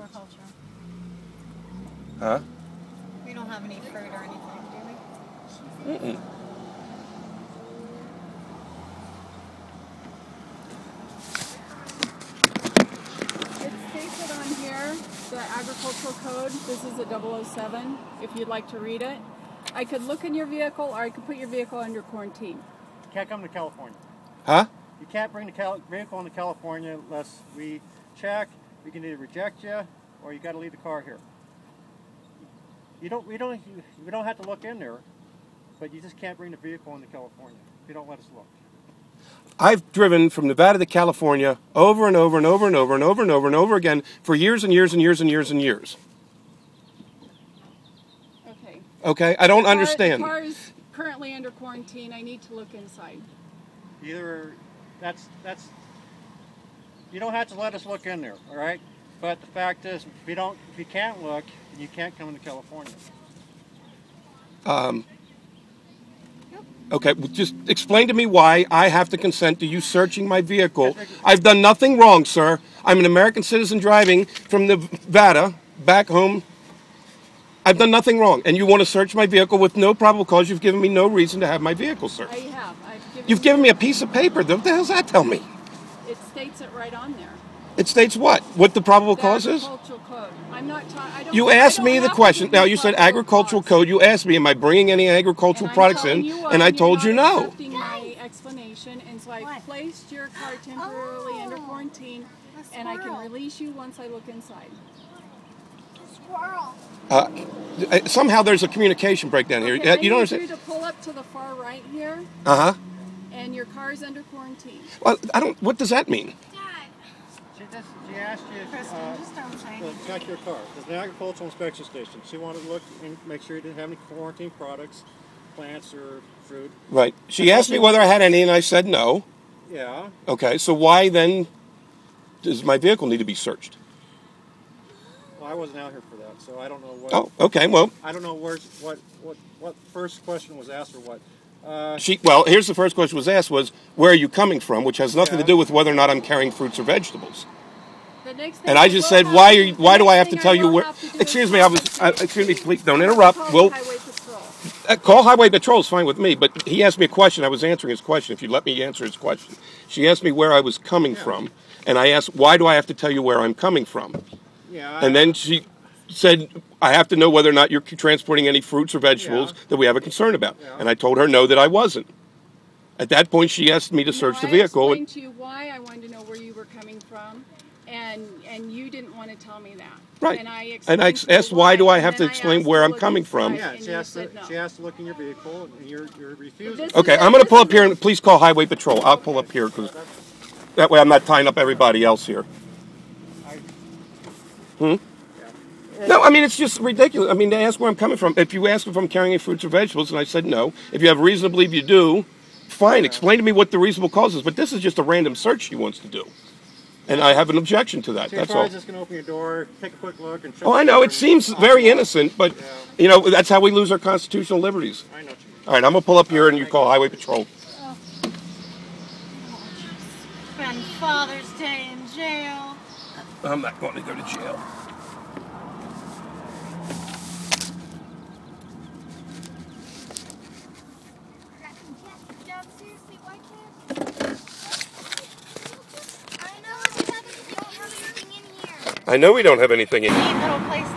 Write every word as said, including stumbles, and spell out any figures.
agriculture. Huh? We don't have any fruit or anything, do we? Mm-mm. It states it on here, the agricultural code. This is a double oh seven, if you'd like to read it. I could look in your vehicle, or I could put your vehicle under quarantine. You can't come to California. Huh? You can't bring the cal- vehicle into California unless we check. We can either reject you, or you got to leave the car here. You don't. We don't. We don't have to look in there, but you just can't bring the vehicle into California if you don't let us look. I've driven from Nevada to California over and over and over and over and over and over and over again for years and years and years and years and years. Okay. Okay? I don't The car- understand. The car is currently under quarantine. I need to look inside. Either that's that's. You don't have to let us look in there, all right? But the fact is, if you don't, if you can't look, you can't come into California. Um, okay, well, just explain to me why I have to consent to you searching my vehicle. I've done nothing wrong, sir. I'm an American citizen driving from Nevada back home. I've done nothing wrong. And you want to search my vehicle with no probable cause. You've given me no reason to have my vehicle searched. I have. I've given You've given me a piece of paper. What the hell does that tell me? It states it right on there. It states what? What the probable The cause is? agricultural code. I'm not talking. You asked me the question. Now, you said agricultural code. You asked me, am I bringing any agricultural products in? And I told you no. You're not accepting my explanation, and so I What? placed your car temporarily under Oh. quarantine, A and I can squirrel. release you once I look inside. Squirrel. Uh, somehow there's a communication breakdown here. Okay, Uh, I you don't need you understand? to pull up to the far right here, Uh huh. and your car is under quarantine. Well, I don't. What does that mean? Dad. She just she asked you Kristen, uh, just don't say to anything. check your car. There's an agricultural inspection station. She wanted to look and make sure you didn't have any quarantine products, plants or fruit. Right. She asked me whether I had any, and I said no. Yeah. Okay. So why then does my vehicle need to be searched? Well, I wasn't out here for that, so I don't know what. Oh, okay. Well, I don't know where what what what first question was asked or what. Uh, she. Well, here's the first question was asked: was where are you coming from? Which has nothing to Yeah. do with whether or not I'm carrying fruits or vegetables. The next thing And I just will said, have why to- are you, the why do next I have to thing tell you will where? have to do Excuse is me. I was. Uh, excuse me. Please don't interrupt. call We'll Highway Patrol. uh, call Highway Patrol is fine with me. But he asked me a question. I was answering his question. If you let me answer his question, she asked me where I was coming Yeah. from, and I asked, why do I have to tell you where I'm coming from? yeah. And then she said, I have to know whether or not you're transporting any fruits or vegetables Yeah. that we have a concern about. Yeah. And I told her no, that I wasn't. At that point, she asked me to search No, the vehicle. I explained to you why I wanted to know where you were coming from, and and you didn't want to tell me that. Right. And I And explained I to you asked, why do I have and to then explain asked where to I'm look coming inside, from? yeah. and She you asked to, said no. she asked to look in your vehicle, and you're you're refusing. This is Okay, a- I'm going to this pull is up here a- and please call Highway Patrol. I'll pull up here because that way I'm not tying up everybody else here. Hmm? No, I mean, it's just ridiculous. I mean, they ask where I'm coming from. If you ask if I'm carrying any fruits or vegetables, and I said no. If you have reason to believe you do, fine. Explain to me what the reasonable cause is. But this is just a random search she wants to do. And I have an objection to that. She's That's probably all. just going to open your door, take a quick look, and. shut Oh, I the know. door It seems and- very innocent, but, Yeah. you know, that's how we lose our constitutional liberties. I know what you mean. All right, I'm going to pull up here and you call Highway Patrol. Spend Father's Day in jail. I'm not going to go to jail. Dad, seriously, why can't... I know, we don't have anything in here. I know we don't have anything in Neat little place